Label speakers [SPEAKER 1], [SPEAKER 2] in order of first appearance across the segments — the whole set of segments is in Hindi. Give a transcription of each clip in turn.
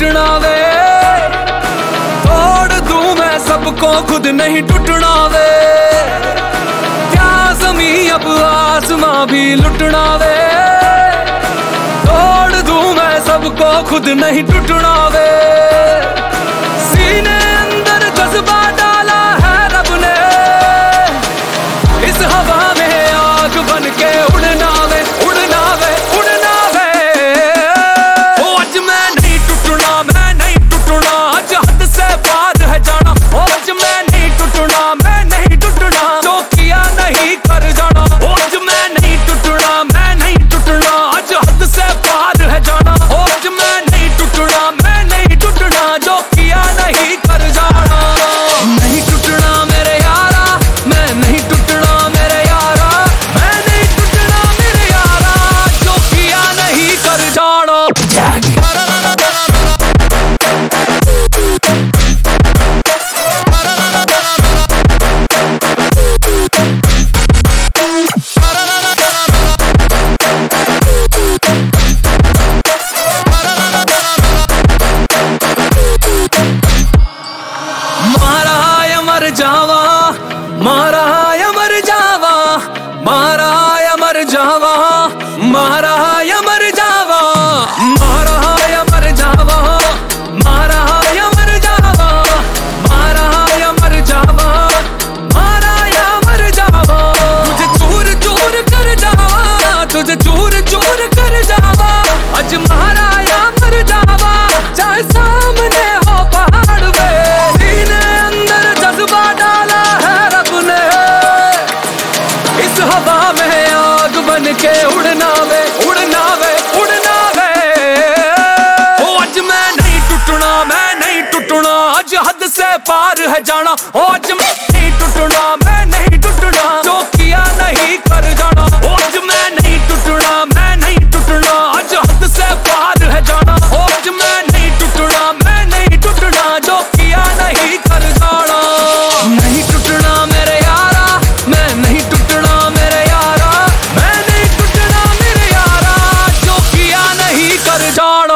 [SPEAKER 1] टूटना वे, तोड़ दूं मैं सबको खुद नहीं टूटना वे। क्या ज़मीं अब आसमां भी लुटना वे, तोड़ दूं मैं सबको खुद नहीं टूटना वे। सीने अंदर जज्बा डाला है रब ने, इस हवा में आग बन के उड़ना वे, उड़ना वे, उड़ना वे। ओ आज मैं नहीं टूटना, मैं नहीं टूटना, आज हद से पार है जाना। ओ आज मैं नहीं टूटना, मैं नहीं टूटना, जो किया नहीं कर जाना। ओ आज मैं नहीं टूटना, मैं नहीं टूटना, आज हद से पार है जाना। ओ आज मैं नहीं टूटना, मैं नहीं टूटना, जो किया नहीं कर जाना। नहीं टूटना मेरे यारा, मैं नहीं टूटना मेरे यारा, मैं नहीं टूटना मेरे यारा, जो किया नहीं कर जाना। मारा या मर जावा, मारा या मर जावा, मारा या मर जावा, मारा या मर जावा, मारा या मर जावा, मारा या मर जावा, मारा या मर जावा, मारा या मर जावा। तुझे चूर चूर कर जावा, तुझे चूर चूर कर जावा, आज मारा या मर जावा, चाहे सामने हो पहाड़ वे। सीने अंदर जज्बा डाला है रब ने, इस हवा में आग बन के उड़ना वे, उड़ना वे, उड़ना वे। ओ आज मैं नहीं टूटना, मैं नहीं टूटना, आज हद से पार है जाना। ओ आज मैं नहीं टूटना, मैं नहीं टूटना, जो किया नहीं कर जाना। ओ आज मैं नहीं टूटना, मैं नहीं टूटना, आज हद से पार है जाना। ओ आज मैं नहीं टूटना, मैं नहीं टूटना, जो किया नहीं कर जाना। नहीं टूटना मेरे यारा, मैं नहीं टूटना मेरे यारा, मैं नहीं टूटना मेरे यारा, जो किया नहीं कर जाना।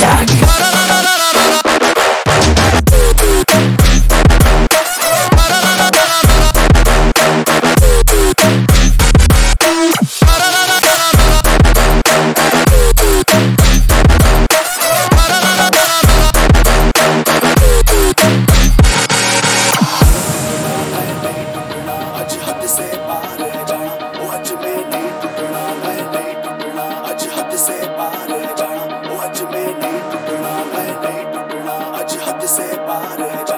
[SPEAKER 2] आज हद से पार है जाना। ओ आज मैं नहीं टूटना, मैं नहीं टूटना, आज हद से पार है जाना। ओ आज मैं नहीं टूटना, मैं नहीं टूटना, आज हद से पार है जाना।